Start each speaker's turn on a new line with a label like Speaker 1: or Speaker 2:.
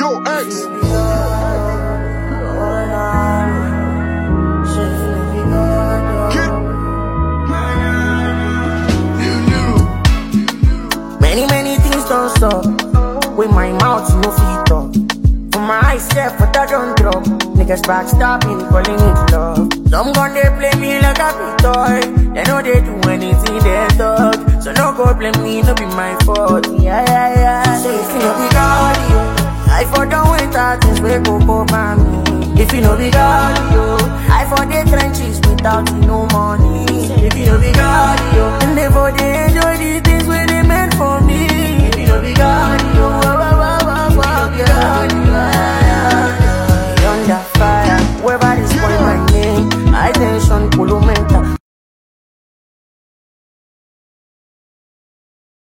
Speaker 1: Yo, X.
Speaker 2: Many things don't stop. With my mouth, no fit talk. For my eyes, step, but I don't drop. Niggas backstabbing, calling it love. Some gun they play me like a big toy. They know they do anything they talk. So no go blame me, no be my fault. Yeah. So if you know be God, you, I for don't wait out things we go over me. If you know be God, you, I for the trenches without no money. If you know be God, you, and they for the